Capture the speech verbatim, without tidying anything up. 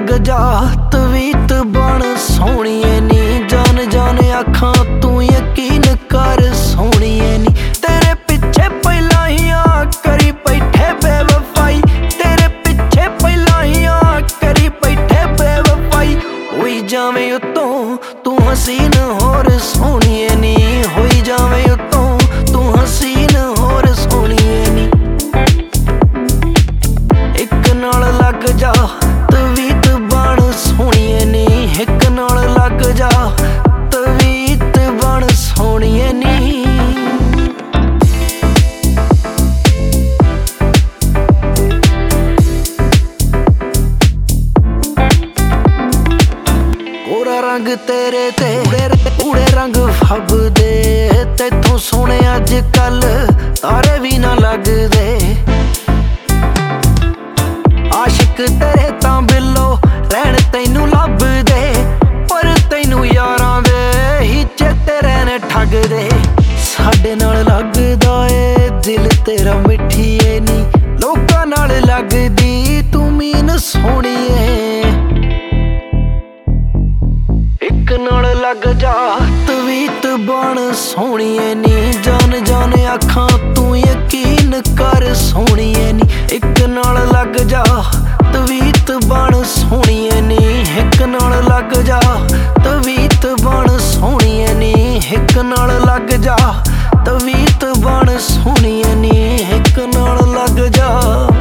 लग जा तवीत बन सोहणीए नी। जान जान आखां तू यकीन कर सोहणीए नी। तेरे पिछे पहला ही आ करी बैठे बेवफाई। तेरे पिछे पहला ही आ करी बैठे बेवफाई। होई जावे उत्तों तू हसीन होर सोहणीए नी। होई जावे उत्तों तू हसीन होर सोहणीए नी। एक नाल लग जा तवीत बन सोहणीए नी। एक नाल लग जा तवीत बन सोहणीए नी। गोरा रंग तेरे ते उड़े रंग फबदे। तैथों सोहणे अज कल तारे भी ना लगदे। आशिक तेरे तां बिल्लो रहण तैनू लभदे। पर तैनू यारां दे ही चेते रहन ठगदे। साडे नाल लगदा ए दिल तेरा मिठीए नी। लोकां नाल लगदी तू मीन सोहणीए। एक नाल लग जा तवीत बन सोहणीए नी। जान जान आखां तू यकीन कर सोहणीए नी। एक नाल लग जा तवीत बन सोहणीए नी। एक नाल लग जा तवीत बन सोहणीए नी। एक नाल लग जा तवीत बन सोहणीए नी। एक नाल लग जा।